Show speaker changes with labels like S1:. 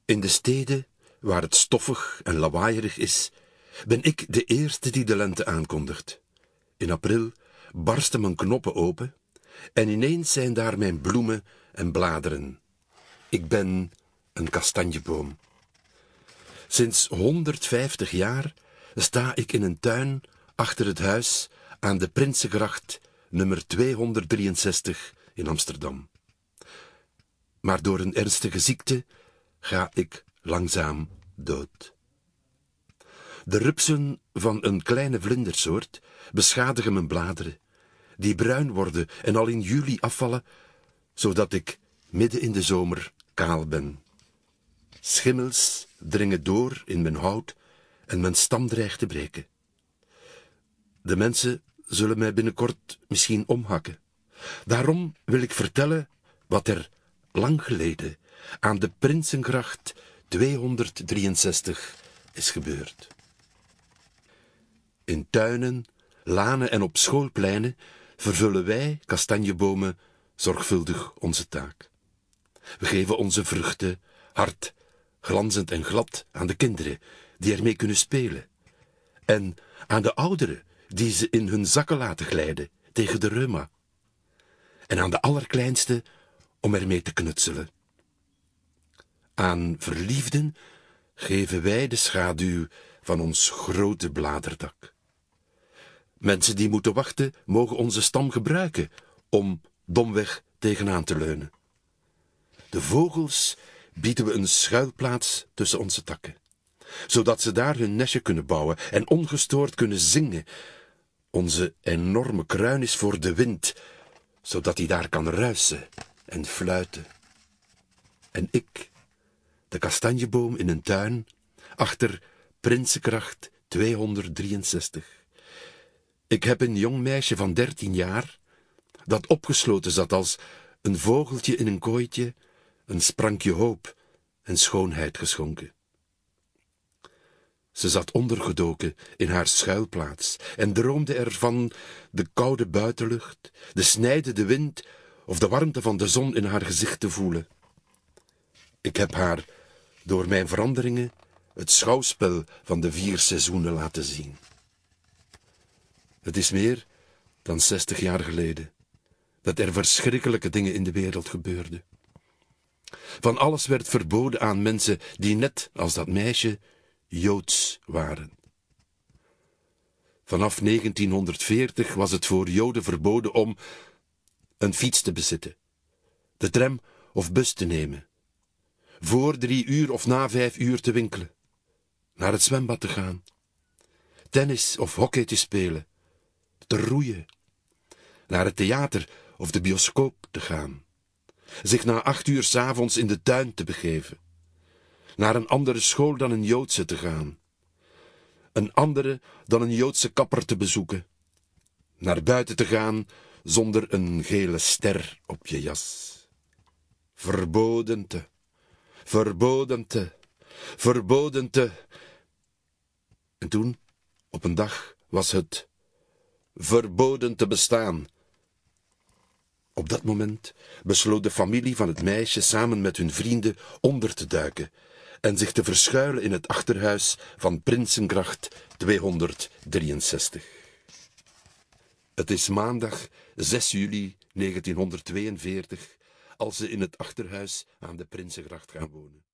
S1: In de steden, waar het stoffig en lawaaierig is, ben ik de eerste die de lente aankondigt. In april barsten mijn knoppen open en ineens zijn daar mijn bloemen en bladeren. Ik ben een kastanjeboom. Sinds 150 jaar sta ik in een tuin achter het huis aan de Prinsengracht nummer 263 in Amsterdam. Maar door een ernstige ziekte ga ik langzaam dood. De rupsen van een kleine vlindersoort beschadigen mijn bladeren, die bruin worden en al in juli afvallen, zodat ik midden in de zomer kaal ben. Schimmels dringen door in mijn hout en mijn stam dreigt te breken. De mensen zullen mij binnenkort misschien omhakken. Daarom wil ik vertellen wat er lang geleden aan de Prinsengracht 263 is gebeurd. In tuinen, lanen en op schoolpleinen vervullen wij, kastanjebomen, zorgvuldig onze taak. We geven onze vruchten hard, glanzend en glad aan de kinderen die ermee kunnen spelen. En aan de ouderen die ze in hun zakken laten glijden tegen de reuma. En aan de allerkleinste om ermee te knutselen. Aan verliefden geven wij de schaduw van ons grote bladerdak. Mensen die moeten wachten, mogen onze stam gebruiken om domweg tegenaan te leunen. De vogels bieden we een schuilplaats tussen onze takken, zodat ze daar hun nestje kunnen bouwen en ongestoord kunnen zingen. Onze enorme kruin is voor de wind, zodat hij daar kan ruisen en fluiten. En ik, de kastanjeboom in een tuin, achter Prinsengracht 263. Ik heb een jong meisje van 13 jaar, dat opgesloten zat als een vogeltje in een kooitje, een sprankje hoop en schoonheid geschonken. Ze zat ondergedoken in haar schuilplaats en droomde ervan de koude buitenlucht, de snijdende wind of de warmte van de zon in haar gezicht te voelen. Ik heb haar door mijn veranderingen het schouwspel van de 4 seizoenen laten zien. Het is meer dan 60 jaar geleden dat er verschrikkelijke dingen in de wereld gebeurden. Van alles werd verboden aan mensen die net als dat meisje Joods waren. Vanaf 1940 was het voor Joden verboden om een fiets te bezitten, de tram of bus te nemen, voor 3 uur of na 5 uur te winkelen, naar het zwembad te gaan, tennis of hockey te spelen, te roeien, naar het theater of de bioscoop te gaan, zich na 8 uur 's avonds in de tuin te begeven, naar een andere school dan een Joodse te gaan, een andere dan een Joodse kapper te bezoeken, naar buiten te gaan zonder een gele ster op je jas. Verboden te, verboden te, verboden te. En toen, op een dag, was het verboden te bestaan. Op dat moment besloot de familie van het meisje samen met hun vrienden onder te duiken en zich te verschuilen in het achterhuis van Prinsengracht 263. Het is maandag 6 juli 1942 als ze in het achterhuis aan de Prinsengracht gaan wonen.